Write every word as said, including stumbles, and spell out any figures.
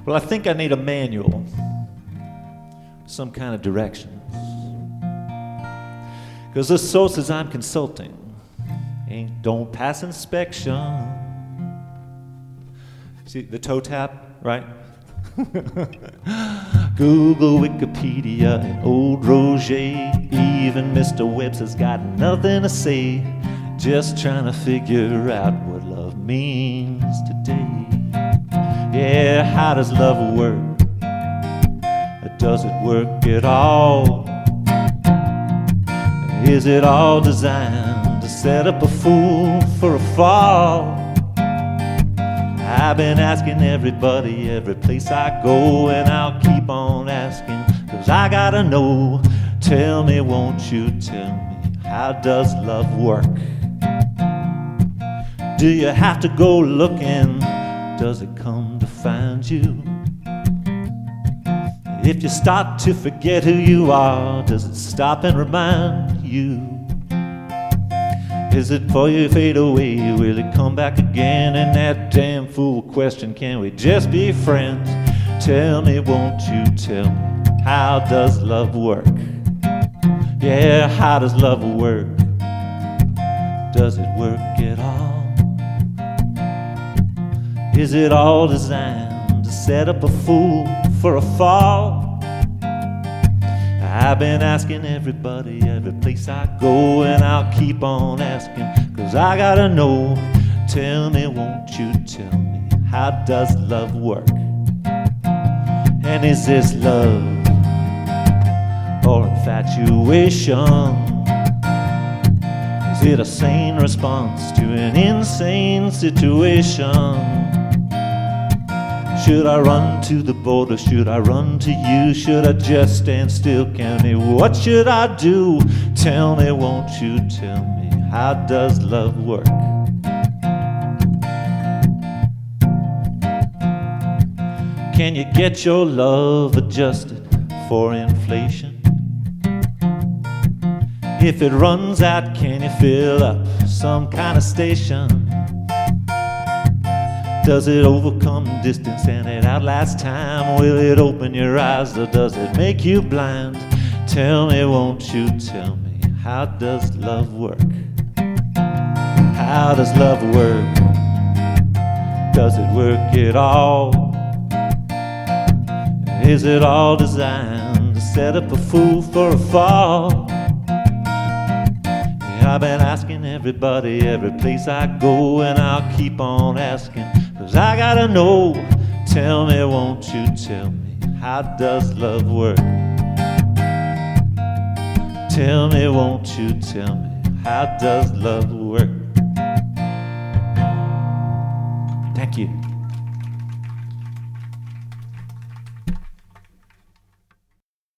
Well, I think I need a manual, some kind of directions. Because the sources I'm consulting ain't don't pass inspection. See the toe tap, right? Google, Wikipedia, and old Roger. Even Mister Webster's got nothing to say. Just trying to figure out what love means today. Yeah, how does love work? Or does it work at all? Is it all designed to set up a fool for a fall? I've been asking everybody, every place I go, and I'll keep on asking, 'cause I gotta know. Tell me, won't you tell me, how does love work? Do you have to go looking? Does it come to find you? If you start to forget who you are, does it stop and remind you? Is it before you fade away? Will it come back again? And that damn fool question, can we just be friends? Tell me, won't you tell me, how does love work? Yeah, how does love work? Does it work at all? Is it all designed to set up a fool for a fall? I've been asking everybody, every place I go, and I'll keep on asking, 'cause I gotta know. Tell me, won't you tell me, how does love work? And is this love or infatuation? Is it a sane response to an insane situation? Should I run to the border? Should I run to you? Should I just stand still? Tell me, what should I do? Tell me, won't you tell me, how does love work? Can you get your love adjusted for inflation? If it runs out, can you fill up some kind of station? Does it overcome distance and it outlasts time? Will it open your eyes or does it make you blind? Tell me, won't you tell me, how does love work? How does love work? Does it work at all? Is it all designed to set up a fool for a fall? Yeah, I've been asking everybody, every place I go, and I'll keep on asking, 'cause I gotta know. Tell me, won't you tell me, how does love work? Tell me, won't you tell me, how does love work? Thank you.